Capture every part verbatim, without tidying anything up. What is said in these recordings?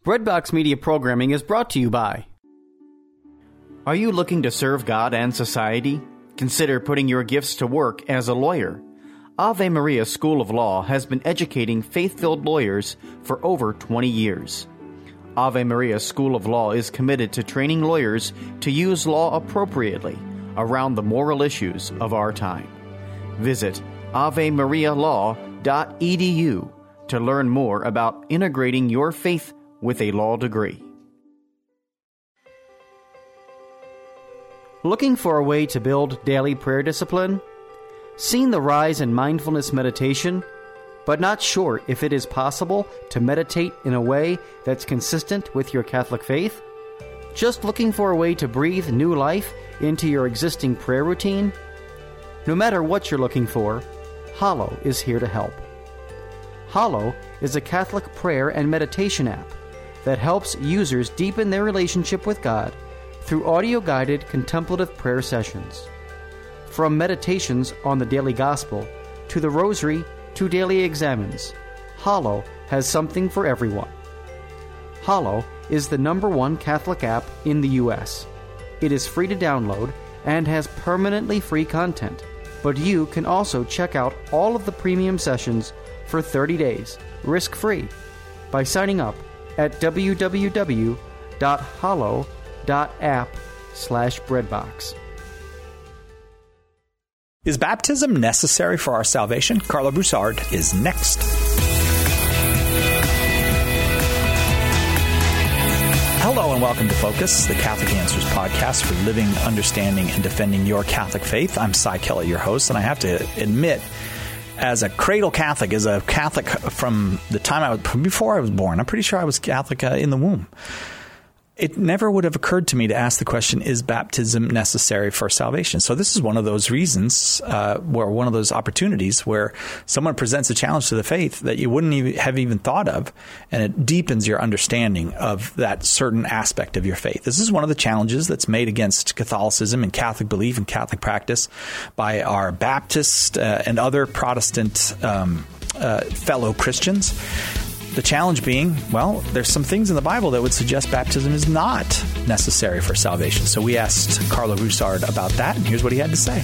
Breadbox Media Programming is brought to you by... Are you looking to serve God and society? Consider putting your gifts to work as a lawyer. Ave Maria School of Law has been educating faith-filled lawyers for over twenty years. Ave Maria School of Law is committed to training lawyers to use law appropriately around the moral issues of our time. Visit ave maria law dot e d u to learn more about integrating your faith with a law degree. Looking for a way to build daily prayer discipline? Seen the rise in mindfulness meditation, but not sure if it is possible to meditate in a way that's consistent with your Catholic faith? Just looking for a way to breathe new life into your existing prayer routine? No matter what you're looking for, Hallow is here to help. Hallow is a Catholic prayer and meditation app that helps users deepen their relationship with God through audio-guided contemplative prayer sessions. From meditations on the daily gospel to the rosary to daily examens, Hallow has something for everyone. Hallow is the number one Catholic app in the U S. It is free to download and has permanently free content, but you can also check out all of the premium sessions for thirty days, risk-free, by signing up at w w w dot hallow dot app slash breadbox. Is baptism necessary for our salvation? Carlo Broussard is next. Hello and welcome to Focus, the Catholic Answers podcast for living, understanding, and defending your Catholic faith. I'm Cy Kellett, your host, and I have to admit, as a cradle Catholic, as a Catholic from the time I was, before I was born, I'm pretty sure I was Catholic uh, in the womb. It never would have occurred to me to ask the question, is baptism necessary for salvation? So this is one of those reasons, uh, where one of those opportunities where someone presents a challenge to the faith that you wouldn't even have even thought of, and it deepens your understanding of that certain aspect of your faith. This is one of the challenges that's made against Catholicism and Catholic belief and Catholic practice by our Baptist uh, and other Protestant um, uh, fellow Christians. The challenge being, well, there's some things in the Bible that would suggest baptism is not necessary for salvation. So we asked Carlo Broussard about that, and here's what he had to say.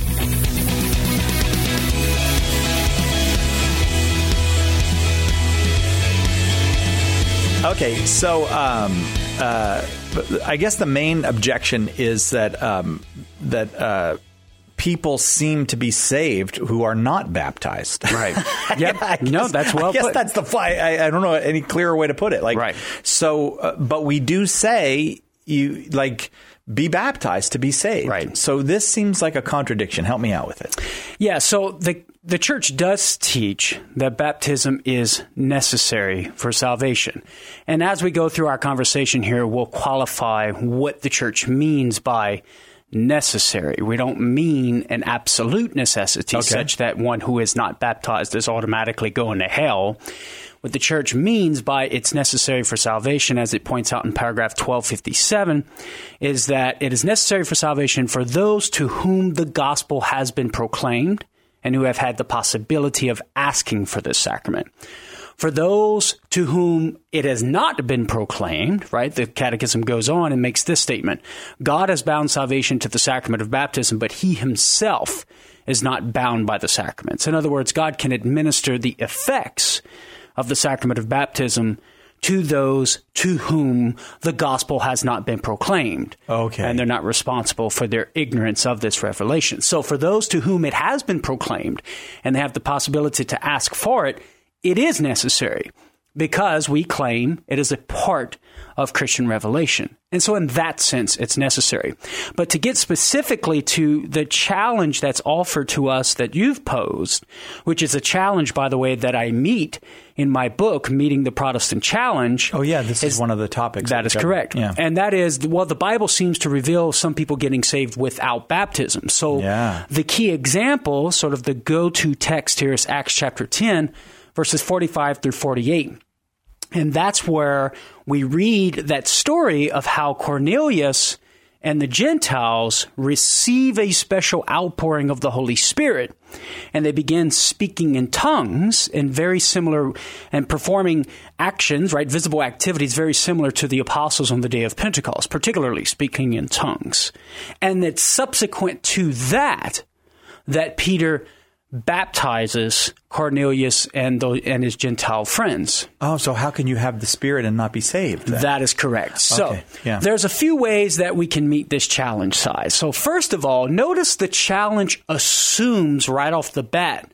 Okay, so um, uh, I guess the main objection is that um, that uh, people seem to be saved who are not baptized. Right. Yep. I guess, no, that's well I guess put. that's the fly. I, I don't know any clearer way to put it. Like, right. So, uh, but we do say you like be baptized to be saved. Right. So this seems like a contradiction. Help me out with it. Yeah. So the the church does teach that baptism is necessary for salvation. And as we go through our conversation here, we'll qualify what the church means by necessary. We don't mean an absolute necessity, okay, such that one who is not baptized is automatically going to hell. What the church means by it's necessary for salvation, as it points out in paragraph twelve fifty-seven, is that it is necessary for salvation for those to whom the gospel has been proclaimed and who have had the possibility of asking for this sacrament. For those to whom it has not been proclaimed, right, the Catechism goes on and makes this statement: God has bound salvation to the sacrament of baptism, but he himself is not bound by the sacraments. In other words, God can administer the effects of the sacrament of baptism to those to whom the gospel has not been proclaimed. Okay. And they're not responsible for their ignorance of this revelation. So for those to whom it has been proclaimed and they have the possibility to ask for it, it is necessary because we claim it is a part of Christian revelation. And so in that sense, it's necessary. But to get specifically to the challenge that's offered to us that you've posed, which is a challenge, by the way, that I meet in my book, Meeting the Protestant Challenge. Oh, yeah, this is, is one of the topics. That is correct. Yeah. And that is, well, the Bible seems to reveal some people getting saved without baptism. So yeah. The key example, sort of the go-to text here, is Acts chapter ten, verses forty-five through forty-eight. And that's where we read that story of how Cornelius and the Gentiles receive a special outpouring of the Holy Spirit, and they begin speaking in tongues and very similar and performing actions, right, visible activities very similar to the apostles on the day of Pentecost, particularly speaking in tongues. And it's subsequent to that that Peter baptizes Cornelius and the, and his Gentile friends. Oh, so how can you have the Spirit and not be saved then? That is correct. So okay. yeah. there's a few ways that we can meet this challenge size. So first of all, notice the challenge assumes right off the bat,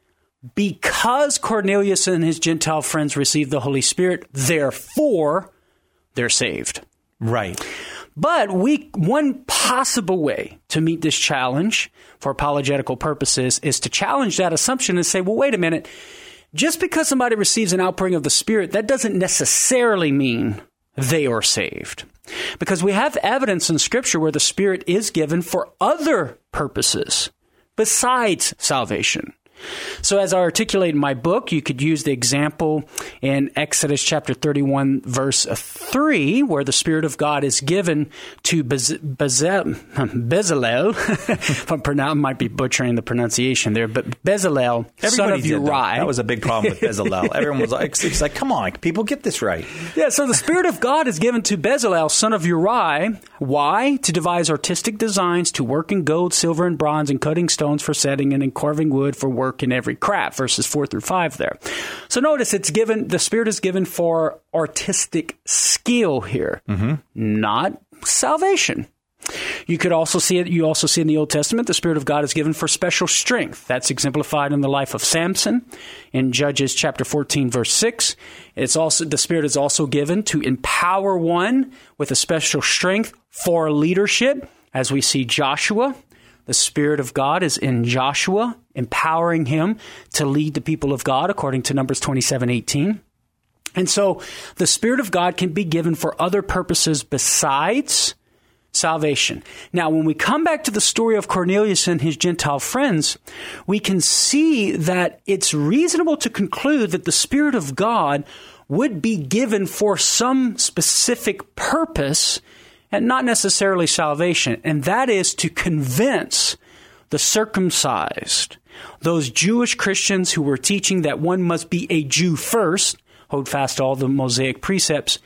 because Cornelius and his Gentile friends received the Holy Spirit, therefore they're saved. Right. But we one possible way to meet this challenge for apologetical purposes is to challenge that assumption and say, well, wait a minute. Just because somebody receives an outpouring of the Spirit, that doesn't necessarily mean they are saved. Because we have evidence in Scripture where the Spirit is given for other purposes besides salvation. So as I articulate in my book, you could use the example in Exodus chapter thirty-one, verse three, where the Spirit of God is given to Bez- Bezel- Bezalel. If I'm pronoun- might be butchering the pronunciation there, but Bezalel, Everybody son of did Uri. That. that was a big problem with Bezalel. Everyone was like, it's like, come on, people, get this right. Yeah, so the Spirit of God is given to Bezalel, son of Uri. Why? To devise artistic designs, to work in gold, silver, and bronze, and cutting stones for setting, and in carving wood for work in every craft, verses four through five there. So notice it's given, the Spirit is given for artistic skill here, mm-hmm. not salvation. You could also see it, you also see in the Old Testament, the Spirit of God is given for special strength. That's exemplified in the life of Samson in Judges chapter fourteen, verse six. It's also, the Spirit is also given to empower one with a special strength for leadership, as we see Joshua. The Spirit of God is in Joshua, empowering him to lead the people of God, according to Numbers twenty-seven eighteen. And so the Spirit of God can be given for other purposes besides salvation. Now, when we come back to the story of Cornelius and his Gentile friends, we can see that it's reasonable to conclude that the Spirit of God would be given for some specific purpose and not necessarily salvation, and that is to convince the circumcised, those Jewish Christians who were teaching that one must be a Jew first, hold fast to all the Mosaic precepts,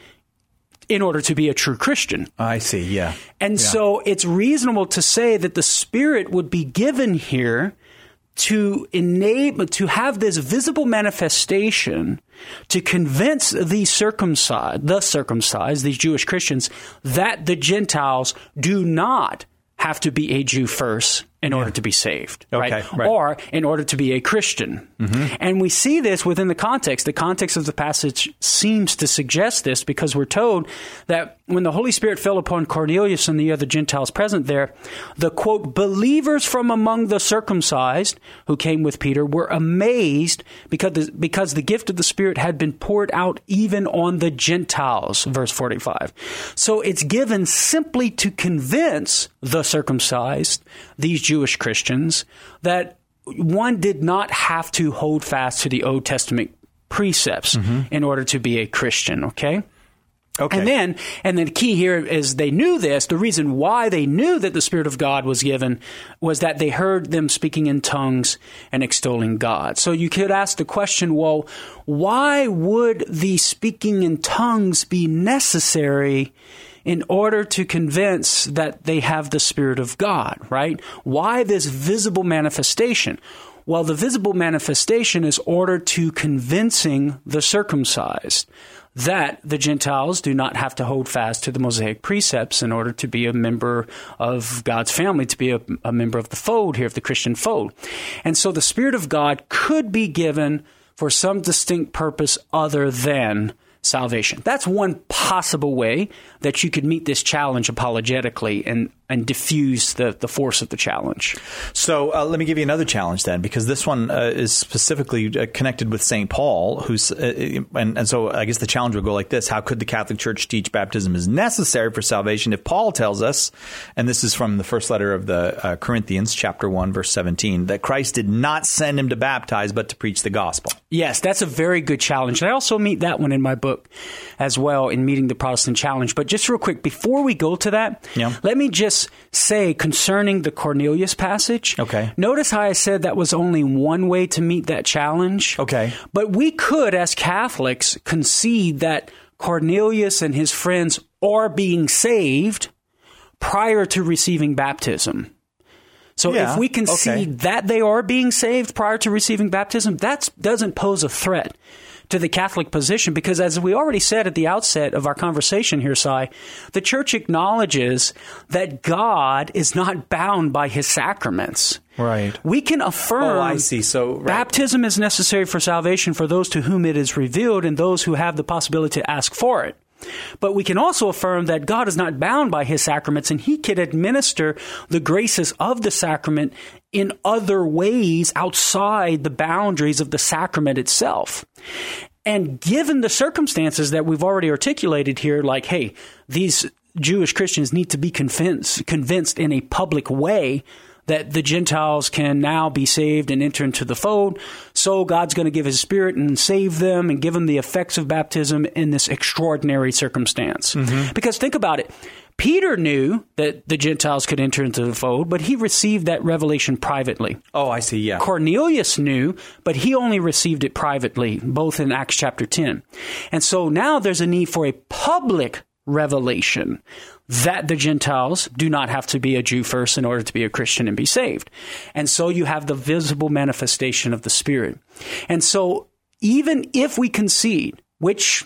in order to be a true Christian. I see, yeah. And yeah. so it's reasonable to say that the Spirit would be given here to enable, to have this visible manifestation to convince the circumcised, the circumcised, these Jewish Christians, that the Gentiles do not have to be a Jew first in order yeah. to be saved, okay, right? right? Or in order to be a Christian. Mm-hmm. And we see this within the context. The context of the passage seems to suggest this because we're told that when the Holy Spirit fell upon Cornelius and the other Gentiles present there, the, quote, believers from among the circumcised who came with Peter were amazed because the, because the gift of the Spirit had been poured out even on the Gentiles, verse forty-five. So it's given simply to convince the circumcised, these Jewish Christians, that one did not have to hold fast to the Old Testament precepts mm-hmm. in order to be a Christian, okay? Okay. And then, and then the key here is they knew this. The reason why they knew that the Spirit of God was given was that they heard them speaking in tongues and extolling God. So you could ask the question, well, why would the speaking in tongues be necessary in order to convince that they have the Spirit of God, right? Why this visible manifestation? Well, the visible manifestation is ordered to convincing the circumcised that the Gentiles do not have to hold fast to the Mosaic precepts in order to be a member of God's family, to be a, a member of the fold here, of the Christian fold. And so the Spirit of God could be given for some distinct purpose other than salvation. That's one possible way that you could meet this challenge apologetically and and diffuse the, the force of the challenge. So uh, let me give you another challenge then, because this one uh, is specifically uh, connected with Saint Paul, who's uh, and, and so I guess the challenge would go like this: how could the Catholic Church teach baptism is necessary for salvation if Paul tells us, and this is from the first letter of the uh, Corinthians, chapter one, verse seventeen, that Christ did not send him to baptize, but to preach the gospel? Yes, that's a very good challenge. And I also meet that one in my book as well, in Meeting the Protestant Challenge. But just real quick, before we go to that, yeah. let me just say concerning the Cornelius passage. Okay. Notice how I said that was only one way to meet that challenge. Okay. But we could, as Catholics, concede that Cornelius and his friends are being saved prior to receiving baptism. So yeah, if we concede okay. that they are being saved prior to receiving baptism, that doesn't pose a threat to the Catholic position, because as we already said at the outset of our conversation here, Cy, the Church acknowledges that God is not bound by his sacraments. Right. We can affirm oh, I see. So, right. baptism is necessary for salvation for those to whom it is revealed and those who have the possibility to ask for it. But we can also affirm that God is not bound by his sacraments, and he can administer the graces of the sacrament in other ways outside the boundaries of the sacrament itself. And given the circumstances that we've already articulated here, like, hey, these Jewish Christians need to be convinced, convinced in a public way that the Gentiles can now be saved and enter into the fold. So God's going to give his Spirit and save them and give them the effects of baptism in this extraordinary circumstance. Mm-hmm. Because think about it. Peter knew that the Gentiles could enter into the fold, but he received that revelation privately. Oh, I see, yeah. Cornelius knew, but he only received it privately, both in Acts chapter ten. And so now there's a need for a public revelation that the Gentiles do not have to be a Jew first in order to be a Christian and be saved. And so you have the visible manifestation of the Spirit. And so even if we concede, which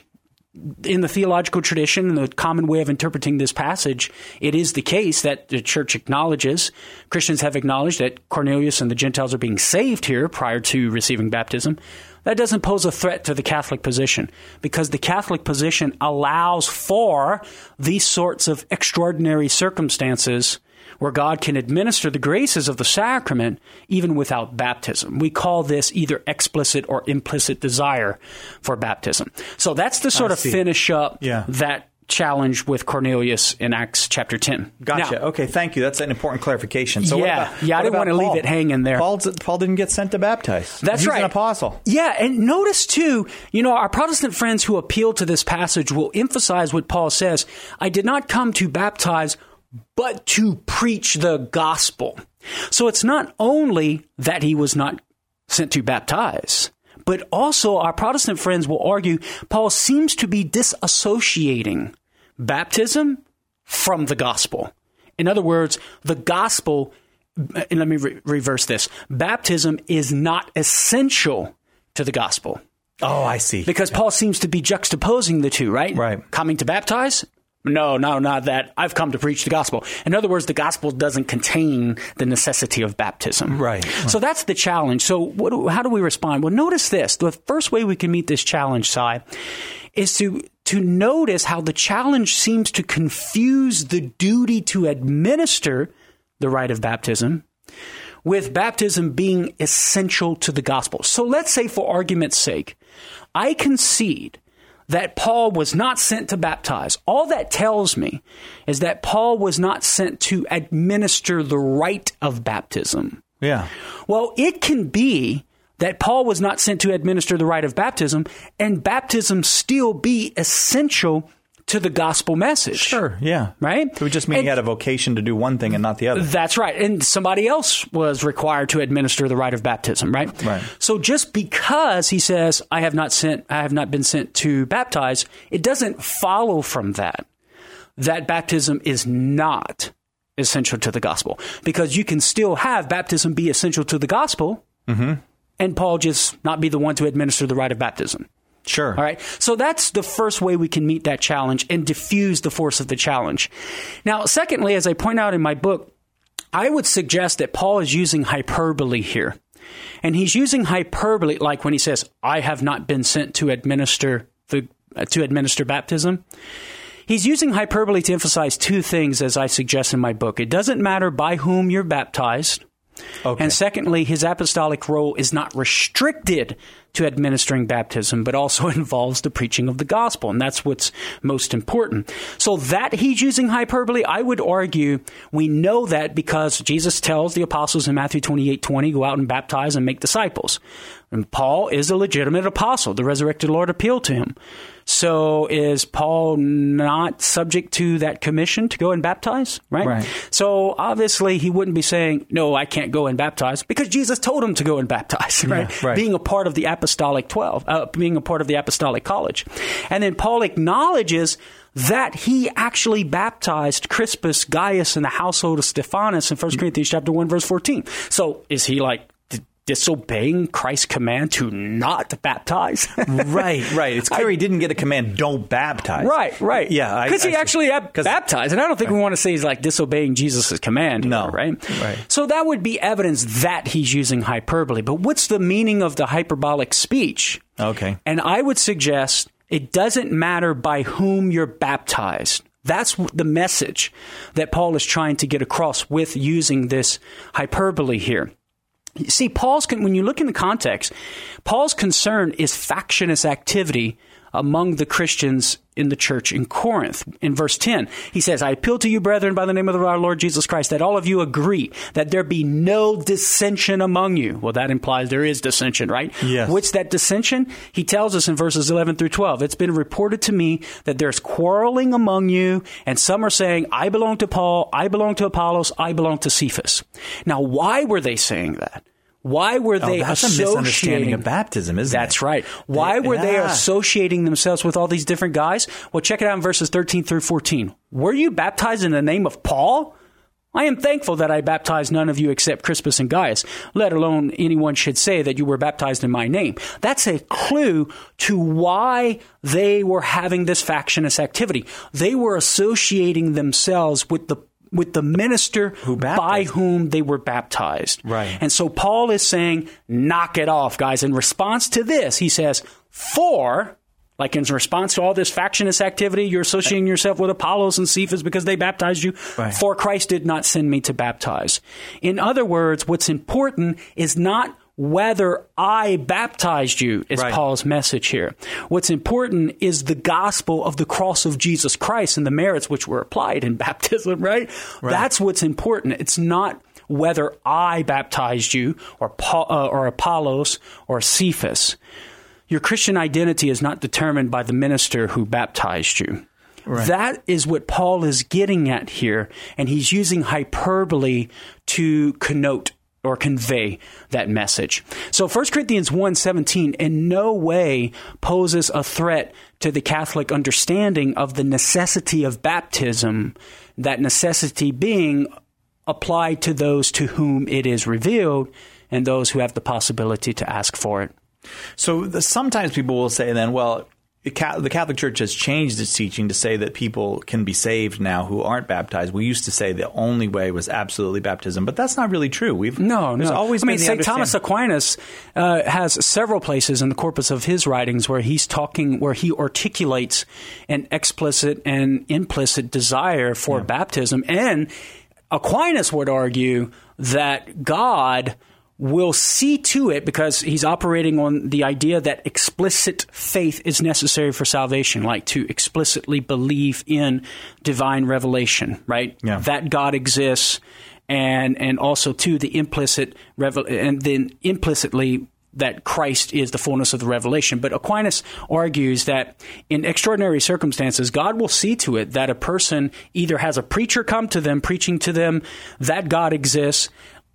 in the theological tradition and the common way of interpreting this passage, it is the case that the Church acknowledges, Christians have acknowledged that Cornelius and the Gentiles are being saved here prior to receiving baptism. That doesn't pose a threat to the Catholic position, because the Catholic position allows for these sorts of extraordinary circumstances where God can administer the graces of the sacrament even without baptism. We call this either explicit or implicit desire for baptism. So that's to sort of finish up yeah. that challenge with Cornelius in Acts chapter ten. Gotcha. Now, okay, thank you. That's an important clarification. So yeah, what about, yeah, I what didn't want to Paul? leave it hanging there. Paul, Paul didn't get sent to baptize. That's He's right. an apostle. Yeah, and notice too, you know, our Protestant friends who appeal to this passage will emphasize what Paul says. I did not come to baptize, but to preach the gospel. So it's not only that he was not sent to baptize, but also our Protestant friends will argue Paul seems to be disassociating baptism from the gospel. In other words, the gospel, and let me re- reverse this, baptism is not essential to the gospel. Oh, I see. Because Paul seems to be juxtaposing the two, right? Right. Coming to baptize? No, no, not that. I've come to preach the gospel. In other words, the gospel doesn't contain the necessity of baptism. Right. So that's the challenge. So what do, how do we respond? Well, notice this. The first way we can meet this challenge, Cy, is to, to notice how the challenge seems to confuse the duty to administer the rite of baptism with baptism being essential to the gospel. So let's say, for argument's sake, I concede that Paul was not sent to baptize. All that tells me is that Paul was not sent to administer the rite of baptism. Yeah. Well, it can be that Paul was not sent to administer the rite of baptism, and baptism still be essential to the gospel message. Sure, yeah. Right? It would just mean and, he had a vocation to do one thing and not the other. That's right. And somebody else was required to administer the rite of baptism, right? Right. So just because he says, I have not sent, I have not been sent to baptize, it doesn't follow from that that baptism is not essential to the gospel. Because you can still have baptism be essential to the gospel, mm-hmm. and Paul just not be the one to administer the rite of baptism. Sure. All right. So that's the first way we can meet that challenge and diffuse the force of the challenge. Now, secondly, as I point out in my book, I would suggest that Paul is using hyperbole here. And he's using hyperbole like when he says, I have not been sent to administer the uh, to administer baptism. He's using hyperbole to emphasize two things, as I suggest in my book. It doesn't matter by whom you're baptized. Okay. And secondly, his apostolic role is not restricted to administering baptism, but also involves the preaching of the gospel. And that's what's most important. So that he's using hyperbole, I would argue we know that because Jesus tells the apostles in Matthew twenty-eight twenty, go out and baptize and make disciples. And Paul is a legitimate apostle. The resurrected Lord appealed to him. So is Paul not subject to that commission to go and baptize? Right? Right. So obviously he wouldn't be saying, no, I can't go and baptize, because Jesus told him to go and baptize, right? Yeah, right. Being a part of the apostolic twelve, uh, being a part of the apostolic college. And then Paul acknowledges that he actually baptized Crispus, Gaius, and the household of Stephanas in First Corinthians chapter one, verse fourteen. So is he like disobeying Christ's command to not baptize? Right, right. It's clear I, he didn't get a command, don't baptize. Right, right. Yeah. Because he I, actually ab- baptized. And I don't think right. we want to say he's like disobeying Jesus' command. No. Here, right? Right. So that would be evidence that he's using hyperbole. But what's the meaning of the hyperbolic speech? Okay. And I would suggest it doesn't matter by whom you're baptized. That's the message that Paul is trying to get across with using this hyperbole here. See, Paul's, when you look in the context, Paul's concern is factious activity among the Christians in the church in Corinth. In verse ten, he says, I appeal to you, brethren, by the name of our Lord Jesus Christ, that all of you agree that there be no dissension among you. Well, that implies there is dissension, right? Yes. What's that dissension? He tells us in verses eleven through twelve, it's been reported to me that there's quarreling among you, and some are saying, I belong to Paul, I belong to Apollos, I belong to Cephas. Now, why were they saying that? Why were they oh, that's associating... a misunderstanding of baptism, isn't that's it? That's right. Why they, were yeah. they associating themselves with all these different guys? Well, check it out in verses thirteen through fourteen. Were you baptized in the name of Paul? I am thankful that I baptized none of you except Crispus and Gaius, let alone anyone should say that you were baptized in my name. That's a clue to why they were having this factious activity. They were associating themselves with the with the minister Who by whom they were baptized. Right. And so Paul is saying, knock it off, guys. In response to this, he says, for, like in response to all this factious activity, you're associating yourself with Apollos and Cephas because they baptized you, right. for Christ did not send me to baptize. In other words, what's important is not whether I baptized you, is right. Paul's message here. What's important is the gospel of the cross of Jesus Christ and the merits which were applied in baptism, right? right. That's what's important. It's not whether I baptized you or Paul, uh, or Apollos or Cephas. Your Christian identity is not determined by the minister who baptized you. Right. That is what Paul is getting at here, and he's using hyperbole to connote or convey that message. So First Corinthians one seventeen in no way poses a threat to the Catholic understanding of the necessity of baptism, that necessity being applied to those to whom it is revealed and those who have the possibility to ask for it. So the, sometimes people will say then, well, the Catholic Church has changed its teaching to say that people can be saved now who aren't baptized. We used to say the only way was absolutely baptism, but that's not really true. We've no, there's no. always I mean, been the Saint Thomas Aquinas uh, has several places in the corpus of his writings where he's talking, where he articulates an explicit and implicit desire for yeah. baptism, and Aquinas would argue that God will see to it, because he's operating on the idea that explicit faith is necessary for salvation, like to explicitly believe in divine revelation, right? Yeah. That God exists, and and also too the implicit revel- and then implicitly that Christ is the fullness of the revelation. But Aquinas argues that in extraordinary circumstances, God will see to it that a person either has a preacher come to them, preaching to them that God exists,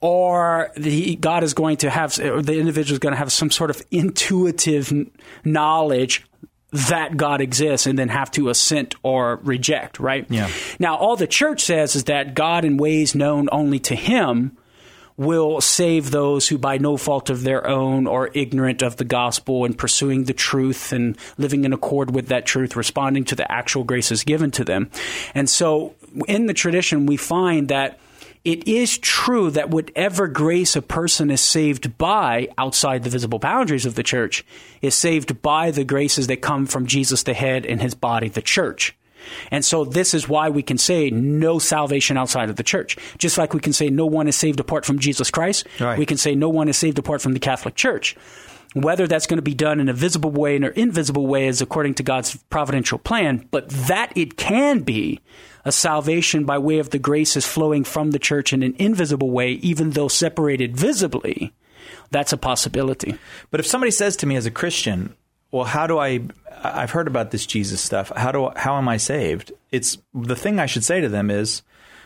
or the God is going to have, or the individual is going to have some sort of intuitive knowledge that God exists and then have to assent or reject, right? Yeah. Now, all the church says is that God, in ways known only to him, will save those who by no fault of their own are ignorant of the gospel and pursuing the truth and living in accord with that truth, responding to the actual graces given to them. And so in the tradition, we find that it is true that whatever grace a person is saved by outside the visible boundaries of the church is saved by the graces that come from Jesus the head and his body, the church. And so this is why we can say no salvation outside of the church. Just like we can say no one is saved apart from Jesus Christ, right. We can say no one is saved apart from the Catholic Church. Whether that's going to be done in a visible way or invisible way is according to God's providential plan, but that it can be a salvation by way of the graces flowing from the church in an invisible way, even though separated visibly, that's a possibility. But if somebody says to me as a Christian, well, how do I, I've heard about this Jesus stuff. How do, how am I saved? It's the thing I should say to them is,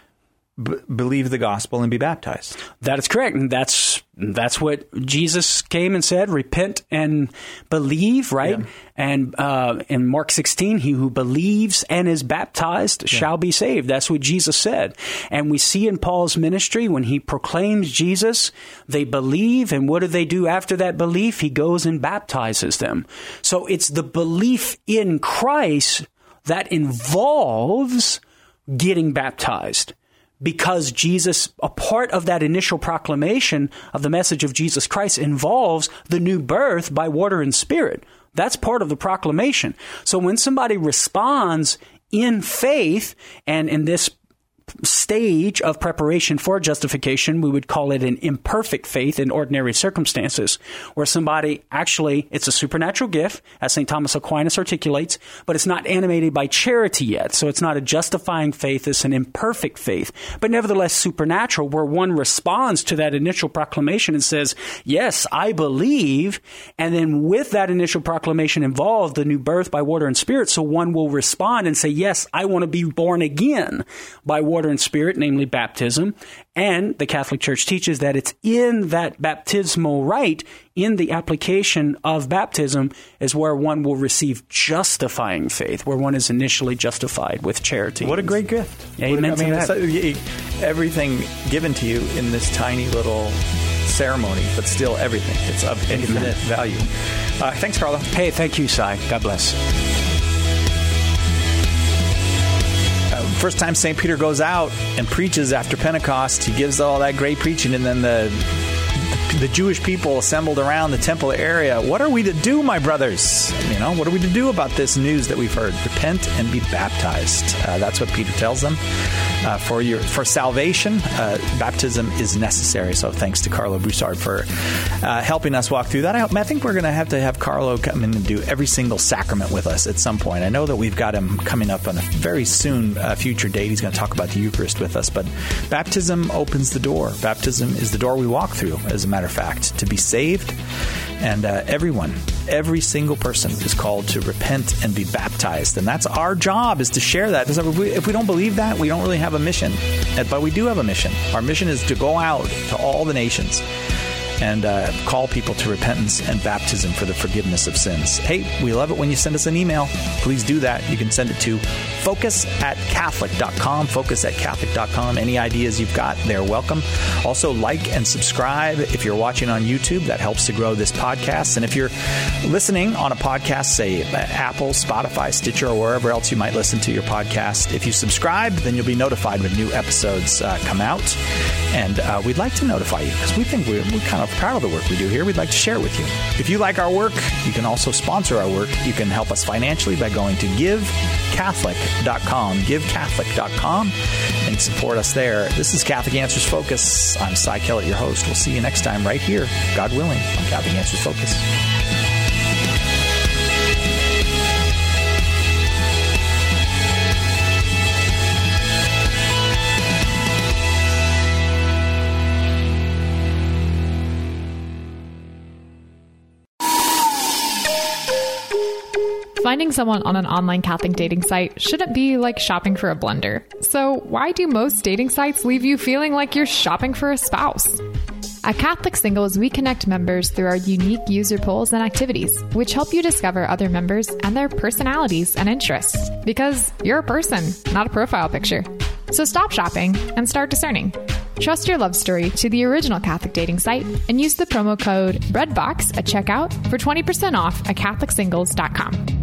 B- believe the gospel and be baptized. That is correct. And that's that's what Jesus came and said, repent and believe, right? Yeah. And uh, in Mark sixteen, he who believes and is baptized yeah. shall be saved. That's what Jesus said. And we see in Paul's ministry, when he proclaims Jesus, they believe. And what do they do after that belief? He goes and baptizes them. So it's the belief in Christ that involves getting baptized. Because Jesus, a part of that initial proclamation of the message of Jesus Christ involves the new birth by water and spirit. That's part of the proclamation. So when somebody responds in faith, and in this stage of preparation for justification, we would call it an imperfect faith in ordinary circumstances, where somebody actually, it's a supernatural gift, as Saint Thomas Aquinas articulates, but it's not animated by charity yet. So it's not a justifying faith, it's an imperfect faith, but nevertheless supernatural, where one responds to that initial proclamation and says, yes, I believe, and then with that initial proclamation involved the new birth by water and spirit, so one will respond and say, yes, I want to be born again by water and spirit, namely baptism. And the Catholic Church teaches that it's in that baptismal rite, in the application of baptism, is where one will receive justifying faith, where one is initially justified with charity. What a great gift. Yeah, amen to that. Everything given to you in this tiny little ceremony, but still everything. It's of infinite value. Uh, thanks, Carlo. Hey, thank you, Cy. God bless. First time Saint Peter goes out and preaches after Pentecost, he gives all that great preaching, and then the the Jewish people assembled around the temple area. What are we to do, my brothers? You know, what are we to do about this news that we've heard? Repent and be baptized. Uh, that's what Peter tells them. Uh, for your for salvation, uh, baptism is necessary. So thanks to Carlo Broussard for uh, helping us walk through that. I, I think we're going to have to have Carlo come in and do every single sacrament with us at some point. I know that we've got him coming up on a very soon uh, future date. He's going to talk about the Eucharist with us. But baptism opens the door. Baptism is the door we walk through, as a matter of fact, to be saved. And uh, everyone, every single person is called to repent and be baptized. And that's our job, is to share that. If we, if we don't believe that, we don't really have a mission. But we do have a mission. Our mission is to go out to all the nations and uh, call people to repentance and baptism for the forgiveness of sins. Hey, we love it when you send us an email. Please do that. You can send it to focus at catholic dot com, focus at catholic dot com. Any ideas you've got, they're welcome. Also, like and subscribe if you're watching on YouTube. That helps to grow this podcast. And if you're listening on a podcast, say Apple, Spotify, Stitcher, or wherever else you might listen to your podcast, if you subscribe, then you'll be notified when new episodes uh, come out. And uh, we'd like to notify you, because we think we're, we're kind of proud of the work we do here. We'd like to share it with you. If you like our work, you can also sponsor our work. You can help us financially by going to give catholic dot com, give catholic dot com, and support us there. This is Catholic Answers Focus. I'm Cy Kellett, your host. We'll see you next time right here, God willing, on Catholic Answers Focus. Finding someone on an online Catholic dating site shouldn't be like shopping for a blender. So why do most dating sites leave you feeling like you're shopping for a spouse? At Catholic Singles, we connect members through our unique user polls and activities, which help you discover other members and their personalities and interests. Because you're a person, not a profile picture. So stop shopping and start discerning. Trust your love story to the original Catholic dating site and use the promo code REDBOX at checkout for twenty percent off at catholic singles dot com.